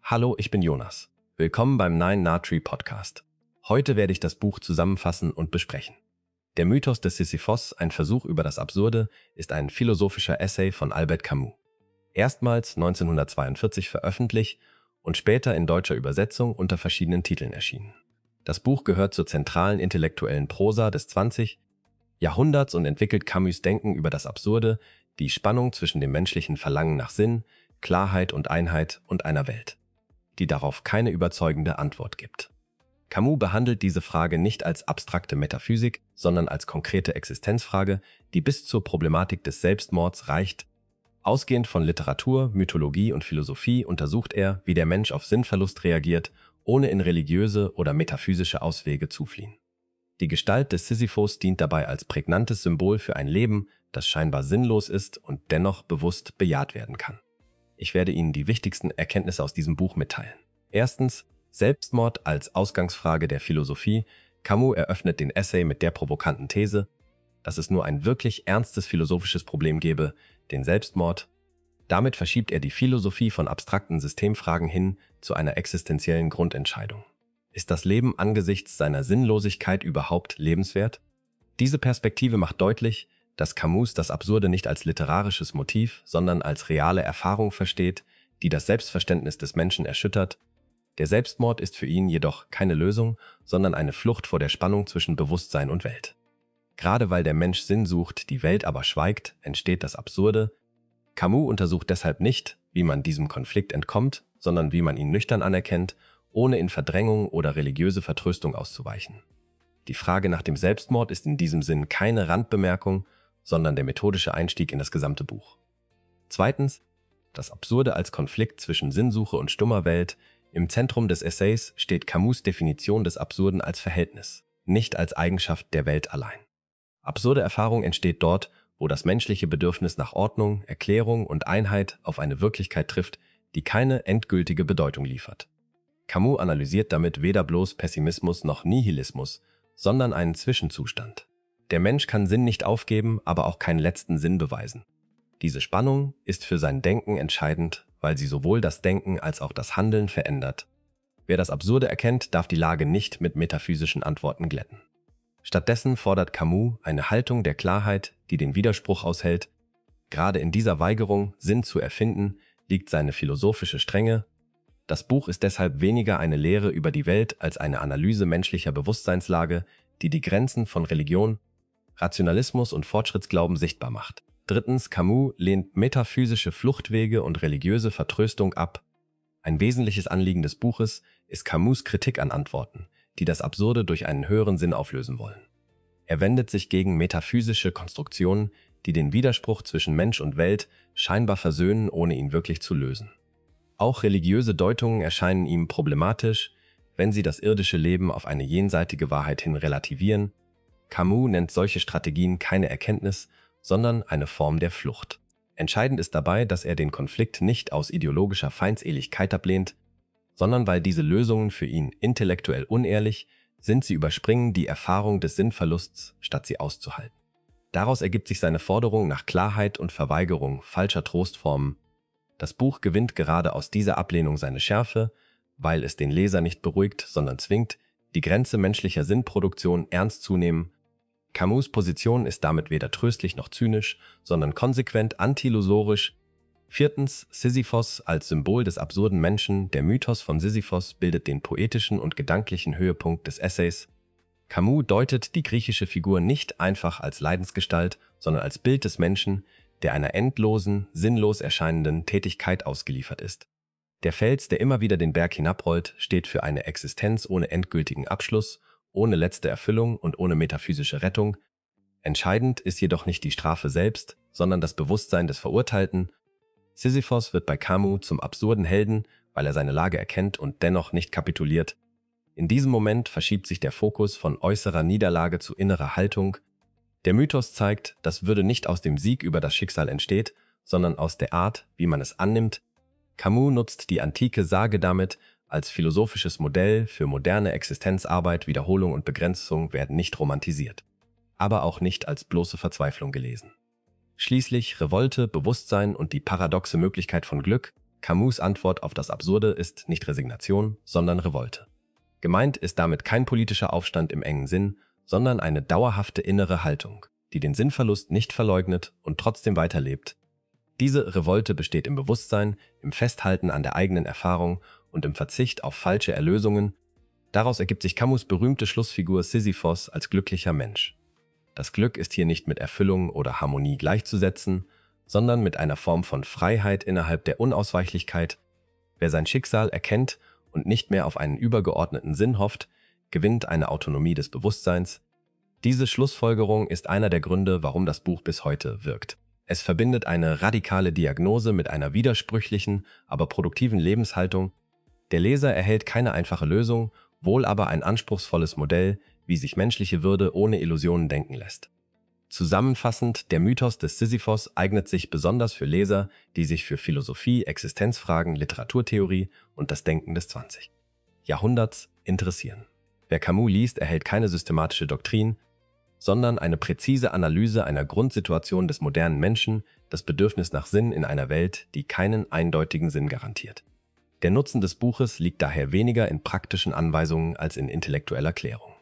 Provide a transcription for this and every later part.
Hallo, ich bin Jonas. Willkommen beim Nine Tree Podcast. Heute werde ich das Buch zusammenfassen und besprechen. Der Mythos des Sisyphos, ein Versuch über das Absurde, ist ein philosophischer Essay von Albert Camus. Erstmals 1942 veröffentlicht und später in deutscher Übersetzung unter verschiedenen Titeln erschienen. Das Buch gehört zur zentralen intellektuellen Prosa des 20. Jahrhunderts und entwickelt Camus' Denken über das Absurde, die Spannung zwischen dem menschlichen Verlangen nach Sinn, Klarheit und Einheit und einer Welt, die darauf keine überzeugende Antwort gibt. Camus behandelt diese Frage nicht als abstrakte Metaphysik, sondern als konkrete Existenzfrage, die bis zur Problematik des Selbstmords reicht. Ausgehend von Literatur, Mythologie und Philosophie untersucht er, wie der Mensch auf Sinnverlust reagiert, ohne in religiöse oder metaphysische Auswege zu fliehen. Die Gestalt des Sisyphos dient dabei als prägnantes Symbol für ein Leben, das scheinbar sinnlos ist und dennoch bewusst bejaht werden kann. Ich werde Ihnen die wichtigsten Erkenntnisse aus diesem Buch mitteilen. Erstens, Selbstmord als Ausgangsfrage der Philosophie. Camus eröffnet den Essay mit der provokanten These, dass es nur ein wirklich ernstes philosophisches Problem gebe, den Selbstmord. Damit verschiebt er die Philosophie von abstrakten Systemfragen hin zu einer existenziellen Grundentscheidung. Ist das Leben angesichts seiner Sinnlosigkeit überhaupt lebenswert? Diese Perspektive macht deutlich, dass Camus das Absurde nicht als literarisches Motiv, sondern als reale Erfahrung versteht, die das Selbstverständnis des Menschen erschüttert. Der Selbstmord ist für ihn jedoch keine Lösung, sondern eine Flucht vor der Spannung zwischen Bewusstsein und Welt. Gerade weil der Mensch Sinn sucht, die Welt aber schweigt, entsteht das Absurde. Camus untersucht deshalb nicht, wie man diesem Konflikt entkommt, sondern wie man ihn nüchtern anerkennt, ohne in Verdrängung oder religiöse Vertröstung auszuweichen. Die Frage nach dem Selbstmord ist in diesem Sinn keine Randbemerkung, sondern der methodische Einstieg in das gesamte Buch. Zweitens, das Absurde als Konflikt zwischen Sinnsuche und stummer Welt. Im Zentrum des Essays steht Camus' Definition des Absurden als Verhältnis, nicht als Eigenschaft der Welt allein. Absurde Erfahrung entsteht dort, wo das menschliche Bedürfnis nach Ordnung, Erklärung und Einheit auf eine Wirklichkeit trifft, die keine endgültige Bedeutung liefert. Camus analysiert damit weder bloß Pessimismus noch Nihilismus, sondern einen Zwischenzustand. Der Mensch kann Sinn nicht aufgeben, aber auch keinen letzten Sinn beweisen. Diese Spannung ist für sein Denken entscheidend, weil sie sowohl das Denken als auch das Handeln verändert. Wer das Absurde erkennt, darf die Lage nicht mit metaphysischen Antworten glätten. Stattdessen fordert Camus eine Haltung der Klarheit, die den Widerspruch aushält. Gerade in dieser Weigerung, Sinn zu erfinden, liegt seine philosophische Strenge. Das Buch ist deshalb weniger eine Lehre über die Welt als eine Analyse menschlicher Bewusstseinslage, die die Grenzen von Religion, Rationalismus und Fortschrittsglauben sichtbar macht. Drittens, Camus lehnt metaphysische Fluchtwege und religiöse Vertröstung ab. Ein wesentliches Anliegen des Buches ist Camus' Kritik an Antworten, die das Absurde durch einen höheren Sinn auflösen wollen. Er wendet sich gegen metaphysische Konstruktionen, die den Widerspruch zwischen Mensch und Welt scheinbar versöhnen, ohne ihn wirklich zu lösen. Auch religiöse Deutungen erscheinen ihm problematisch, wenn sie das irdische Leben auf eine jenseitige Wahrheit hin relativieren. Camus nennt solche Strategien keine Erkenntnis, sondern eine Form der Flucht. Entscheidend ist dabei, dass er den Konflikt nicht aus ideologischer Feindseligkeit ablehnt, sondern weil diese Lösungen für ihn intellektuell unehrlich sind, sie überspringen die Erfahrung des Sinnverlusts, statt sie auszuhalten. Daraus ergibt sich seine Forderung nach Klarheit und Verweigerung falscher Trostformen. Das Buch gewinnt gerade aus dieser Ablehnung seine Schärfe, weil es den Leser nicht beruhigt, sondern zwingt, die Grenze menschlicher Sinnproduktion ernst zu nehmen. Camus' Position ist damit weder tröstlich noch zynisch, sondern konsequent antillusorisch. Viertens, Sisyphos als Symbol des absurden Menschen. Der Mythos von Sisyphos bildet den poetischen und gedanklichen Höhepunkt des Essays. Camus deutet die griechische Figur nicht einfach als Leidensgestalt, sondern als Bild des Menschen, der einer endlosen, sinnlos erscheinenden Tätigkeit ausgeliefert ist. Der Fels, der immer wieder den Berg hinabrollt, steht für eine Existenz ohne endgültigen Abschluss, ohne letzte Erfüllung und ohne metaphysische Rettung. Entscheidend ist jedoch nicht die Strafe selbst, sondern das Bewusstsein des Verurteilten. Sisyphos wird bei Camus zum absurden Helden, weil er seine Lage erkennt und dennoch nicht kapituliert. In diesem Moment verschiebt sich der Fokus von äußerer Niederlage zu innerer Haltung. Der Mythos zeigt, dass Würde nicht aus dem Sieg über das Schicksal entsteht, sondern aus der Art, wie man es annimmt. Camus nutzt die antike Sage damit, als philosophisches Modell für moderne Existenzarbeit. Wiederholung und Begrenzung werden nicht romantisiert, aber auch nicht als bloße Verzweiflung gelesen. Schließlich Revolte, Bewusstsein und die paradoxe Möglichkeit von Glück. Camus' Antwort auf das Absurde ist nicht Resignation, sondern Revolte. Gemeint ist damit kein politischer Aufstand im engen Sinn, sondern eine dauerhafte innere Haltung, die den Sinnverlust nicht verleugnet und trotzdem weiterlebt. Diese Revolte besteht im Bewusstsein, im Festhalten an der eigenen Erfahrung und im Verzicht auf falsche Erlösungen. Daraus ergibt sich Camus' berühmte Schlussfigur Sisyphos als glücklicher Mensch. Das Glück ist hier nicht mit Erfüllung oder Harmonie gleichzusetzen, sondern mit einer Form von Freiheit innerhalb der Unausweichlichkeit. Wer sein Schicksal erkennt und nicht mehr auf einen übergeordneten Sinn hofft, gewinnt eine Autonomie des Bewusstseins. Diese Schlussfolgerung ist einer der Gründe, warum das Buch bis heute wirkt. Es verbindet eine radikale Diagnose mit einer widersprüchlichen, aber produktiven Lebenshaltung. Der Leser erhält keine einfache Lösung, wohl aber ein anspruchsvolles Modell, wie sich menschliche Würde ohne Illusionen denken lässt. Zusammenfassend, der Mythos des Sisyphos eignet sich besonders für Leser, die sich für Philosophie, Existenzfragen, Literaturtheorie und das Denken des 20. Jahrhunderts interessieren. Wer Camus liest, erhält keine systematische Doktrin, sondern eine präzise Analyse einer Grundsituation des modernen Menschen, das Bedürfnis nach Sinn in einer Welt, die keinen eindeutigen Sinn garantiert. Der Nutzen des Buches liegt daher weniger in praktischen Anweisungen als in intellektueller Klärung.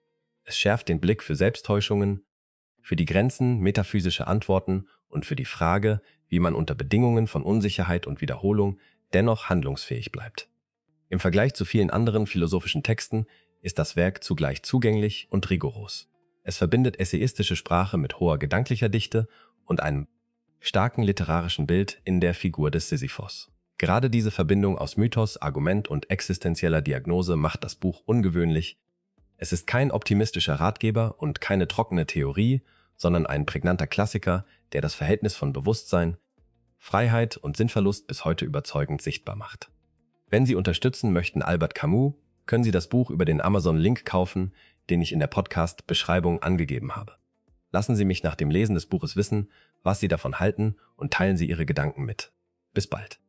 Es schärft den Blick für Selbsttäuschungen, für die Grenzen metaphysischer Antworten und für die Frage, wie man unter Bedingungen von Unsicherheit und Wiederholung dennoch handlungsfähig bleibt. Im Vergleich zu vielen anderen philosophischen Texten ist das Werk zugleich zugänglich und rigoros. Es verbindet essayistische Sprache mit hoher gedanklicher Dichte und einem starken literarischen Bild in der Figur des Sisyphos. Gerade diese Verbindung aus Mythos, Argument und existenzieller Diagnose macht das Buch ungewöhnlich. Es ist kein optimistischer Ratgeber und keine trockene Theorie, sondern ein prägnanter Klassiker, der das Verhältnis von Bewusstsein, Freiheit und Sinnverlust bis heute überzeugend sichtbar macht. Wenn Sie unterstützen möchten Albert Camus, können Sie das Buch über den Amazon-Link kaufen, den ich in der Podcast-Beschreibung angegeben habe. Lassen Sie mich nach dem Lesen des Buches wissen, was Sie davon halten und teilen Sie Ihre Gedanken mit. Bis bald.